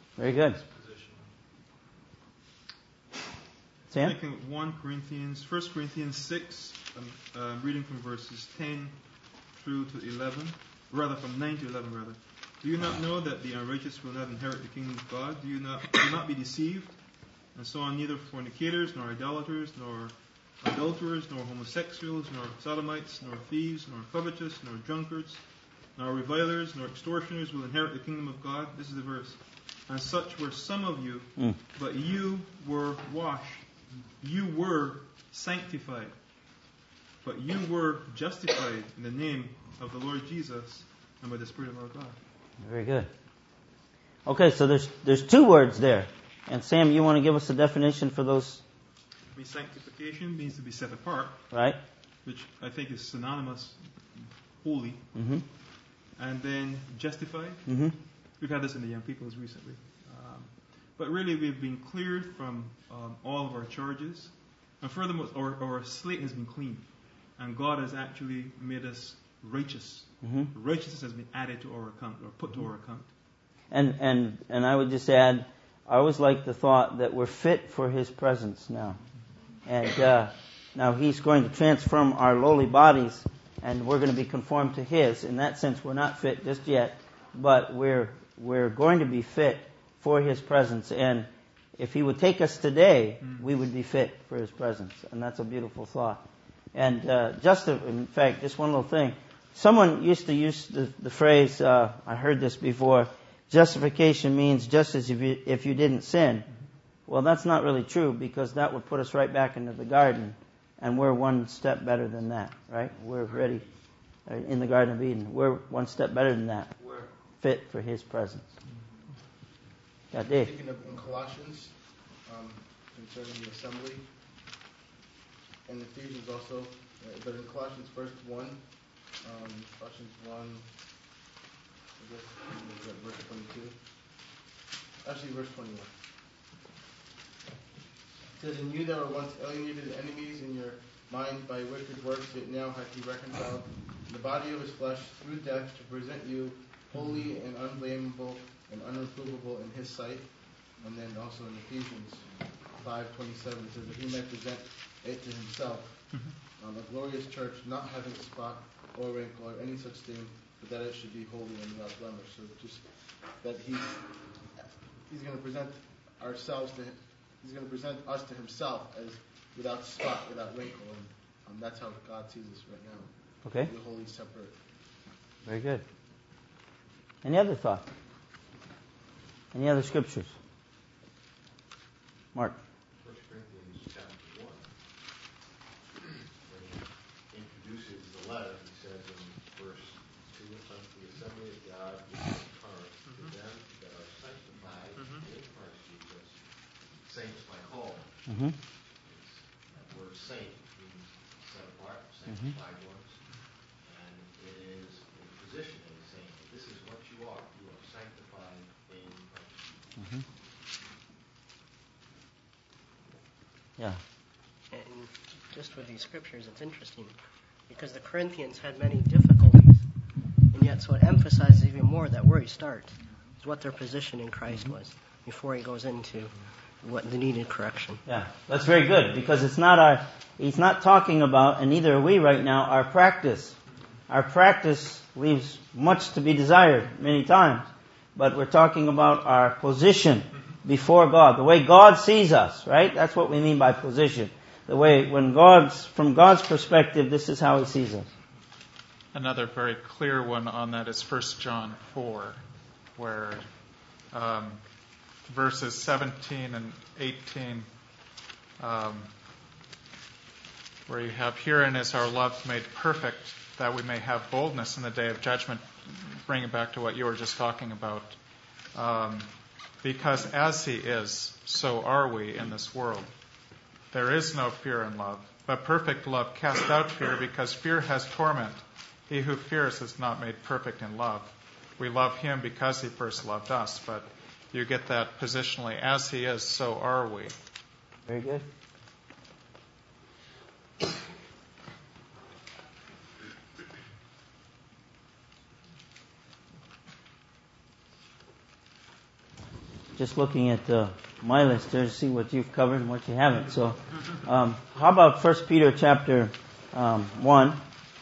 Very good. Sam? Thinking 1 Corinthians 6, reading from verses 10 through to 11, rather from 9 to 11 rather. Do you not know that the unrighteous will not inherit the kingdom of God? Do not be deceived? And so on, neither fornicators, nor idolaters, nor adulterers, nor homosexuals, nor sodomites, nor thieves, nor covetous, nor drunkards, nor revilers, nor extortioners will inherit the kingdom of God. This is the verse. And such were some of you, but you were washed. You were sanctified, but you were justified in the name of the Lord Jesus and by the Spirit of our God. Very good. Okay, so there's 2 words there. And Sam, you want to give us a definition for those? Sanctification means to be set apart. Right. Which I think is synonymous, holy. Mm-hmm. And then justified. Mm-hmm. We've had this in the young peoples recently. But really, we've been cleared from all of our charges. And furthermore, our slate has been cleaned. And God has actually made us righteous. Mm-hmm. Righteousness has been added to our account, or put to our account. And I would just add, I always like the thought that we're fit for His presence now. And now He's going to transform our lowly bodies, and we're going to be conformed to His. In that sense, we're not fit just yet, but we're going to be fit for His presence. And if He would take us today, we would be fit for His presence. And that's a beautiful thought. And in fact, just one little thing. Someone used to use the phrase, I heard this before, justification means just as if you didn't sin. Well, that's not really true, because that would put us right back into the garden, and we're one step better than that, right? We're ready in the Garden of Eden. We're one step better than that. We're fit for His presence. Yeah, Dave. Thinking of in Colossians, concerning the assembly, and Ephesians also, but in Colossians verse 1, Colossians 1, I guess, verse 22. Actually, verse 21. It says, "And you that were once alienated enemies in your mind by wicked works, yet now hath He reconciled in the body of His flesh through death, to present you holy and unblameable and unreprovable in His sight." And then also in Ephesians 5:27, it says that He may present it to Himself, a glorious church, not having spot or wrinkle or any such thing, but that it should be holy and without blemish. So just that He's going to present ourselves to Him. He's going to present us to Himself as without spot, without wrinkle, and that's how God sees us right now. Okay. We're holy, separate. Very good. Any other thoughts? Any other scriptures? Mark. 1 Corinthians chapter 1, when he introduces the letter, he says in verse 2, "Unto the assembly of God which is in Corinth, to them that are sanctified in Christ Jesus, saints by call." That word saint means set apart, sanctified ones, and it is a position in saying, this is what you are. You are sanctified in Christ Jesus. Yeah. And just with these scriptures, it's interesting because the Corinthians had many difficulties, and yet so it emphasizes even more that where he starts is what their position in Christ was before he goes into what the needed correction. Yeah, that's very good, because he's not talking about, and neither are we right now, our practice. Our practice leaves much to be desired many times, but we're talking about our position before God, the way God sees us, right? That's what we mean by position. The way, from God's perspective, this is how He sees us. Another very clear one on that is 1 John 4, where verses 17 and 18, where you have, "Herein is our love made perfect, that we may have boldness in the day of judgment," bring it back to what you were just talking about. "Because as He is, so are we in this world. There is no fear in love, but perfect love casts out fear, because fear has torment. He who fears is not made perfect in love. We love Him because He first loved us." But you get that positionally, as He is, so are we. Very good. just looking at my list there to see what you've covered and what you haven't. So, how about 1 Peter chapter 1?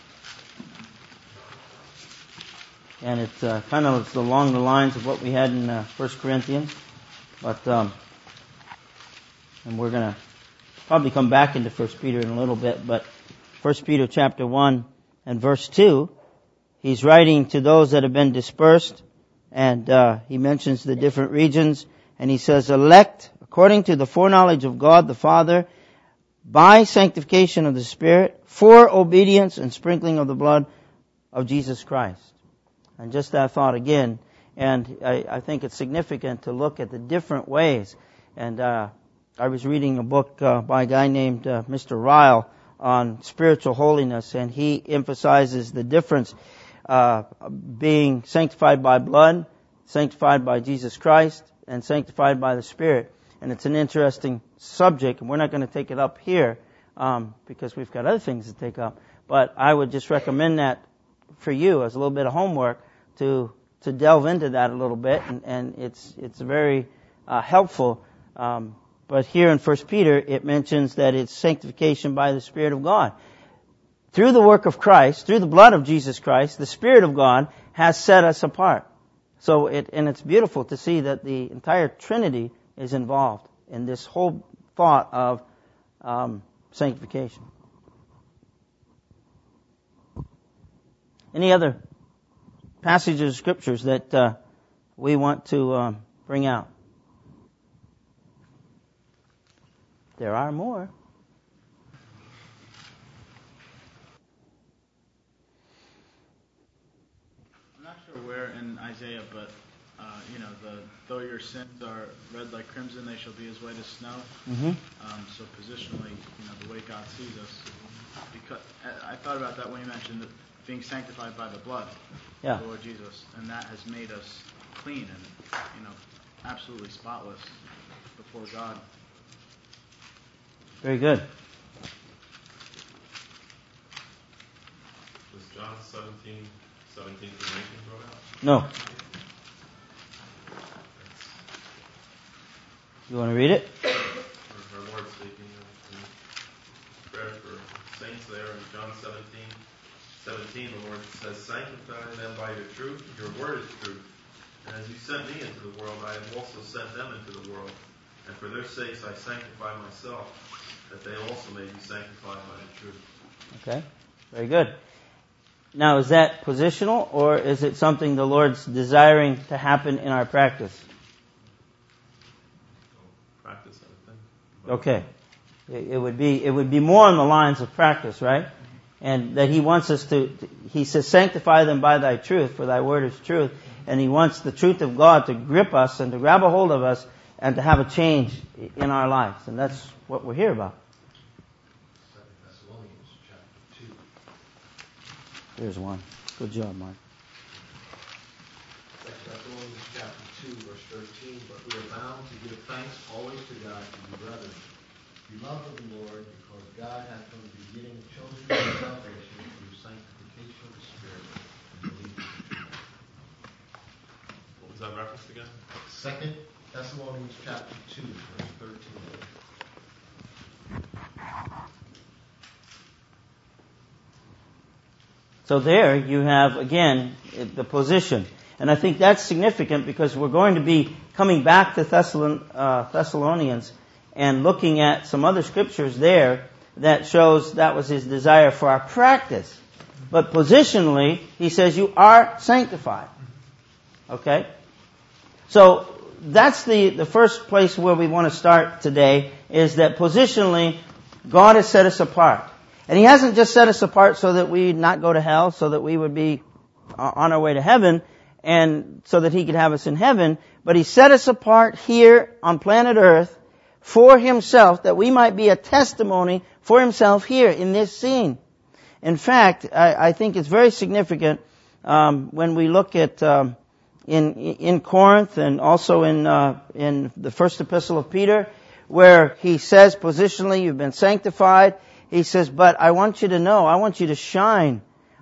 And it's kind of along the lines of what we had in 1 Corinthians. But, and we're going to probably come back into 1 Peter in a little bit. But 1 Peter chapter 1 and verse 2, he's writing to those that have been dispersed. And he mentions the different regions. And he says, elect according to the foreknowledge of God the Father, by sanctification of the Spirit, for obedience and sprinkling of the blood of Jesus Christ. And just that thought again. And I think it's significant to look at the different ways. And I was reading a book by a guy named Mr. Ryle on spiritual holiness. And he emphasizes the difference being sanctified by blood, sanctified by Jesus Christ, and sanctified by the Spirit. And it's an interesting subject, and we're not going to take it up here because we've got other things to take up. But I would just recommend that for you as a little bit of homework to delve into that a little bit, and it's very helpful. But here in 1 Peter, it mentions that it's sanctification by the Spirit of God. Through the work of Christ, through the blood of Jesus Christ, the Spirit of God has set us apart. So it's beautiful to see that the entire Trinity is involved in this whole thought of sanctification. Any other passages of Scriptures that we want to bring out? There are more. I'm not sure where in Isaiah, but though your sins are red like crimson, they shall be as white as snow. Mm-hmm. So positionally, the way God sees us, because I thought about that when you mentioned that being sanctified by the blood of the Lord Jesus, and that has made us clean and absolutely spotless before God. Very good. Was John 17 through 19 brought out? No. You want to read it? Our Lord speaking prayer for saints there in John 17, the Lord says, sanctify them by your truth. Your word is truth. And as you sent me into the world, I have also sent them into the world. And for their sakes I sanctify myself, that they also may be sanctified by the truth. Okay, very good. Now, is that positional, or is it something the Lord's desiring to happen in our practice? Practice, I think. Okay. It would be more on the lines of practice, right? And that He wants us He says, sanctify them by thy truth, for thy word is truth. And He wants the truth of God to grip us and to grab a hold of us and to have a change in our lives. And that's what we're here about. 2 Thessalonians chapter 2. There's one. Good job, Mark. 2 Thessalonians chapter 2, verse 13. But we are bound to give thanks always to God for you, brethren, beloved of the Lord, because God hath from the beginning chosen you for salvation through sanctification of the Spirit and belief. What was that reference again? 2 Thessalonians chapter 2, verse 13. So there you have, again, the position. And I think that's significant because we're going to be coming back to Thessalonians and looking at some other scriptures there that shows that was his desire for our practice. But positionally, he says you are sanctified. Okay? So that's the first place where we want to start today, is that positionally, God has set us apart. And He hasn't just set us apart so that we not go to hell, so that we would be on our way to heaven, and so that He could have us in heaven, but He set us apart here on planet Earth for Himself, that we might be a testimony for Himself here in this scene. In fact, I think it's very significant when we look at in Corinth and also in the first epistle of Peter, where he says positionally, you've been sanctified. He says, but I want you to know, I want you to shine.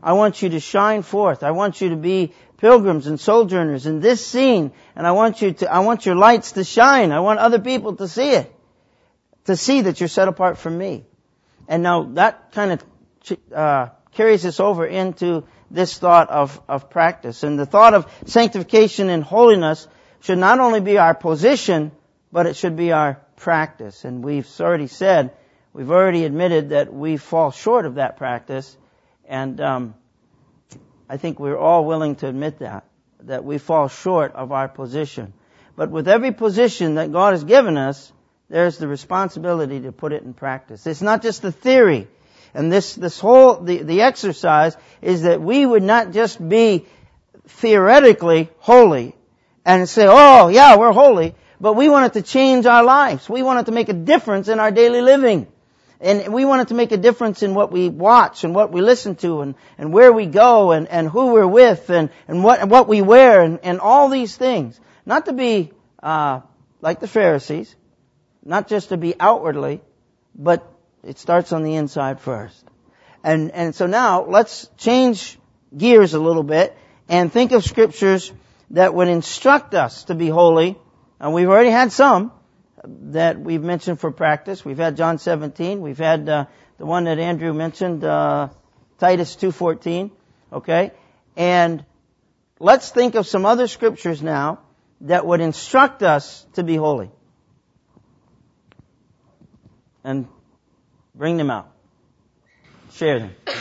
I want you to shine forth. I want you to be pilgrims and sojourners in this scene. And I want your lights to shine. I want other people to see it. To see that you're set apart from me. And now that kind of carries us over into this thought of practice. And the thought of sanctification and holiness should not only be our position, but it should be our practice. And we've already said, we've already admitted that we fall short of that practice. And I think we're all willing to admit that we fall short of our position. But with every position that God has given us, there's the responsibility to put it in practice. It's not just the theory. And this whole, the exercise is that we would not just be theoretically holy and say, oh yeah, we're holy, but we want it to change our lives. We want it to make a difference in our daily living. And we want it to make a difference in what we watch and what we listen to and where we go and who we're with and what we wear and all these things. Not to be like the Pharisees, not just to be outwardly, but it starts on the inside first. And so now let's change gears a little bit and think of scriptures that would instruct us to be holy. And we've already had some that we've mentioned for practice. We've had John 17. We've had the one that Andrew mentioned, Titus 2:14. Okay? And let's think of some other scriptures now that would instruct us to be holy. And bring them out. Share them.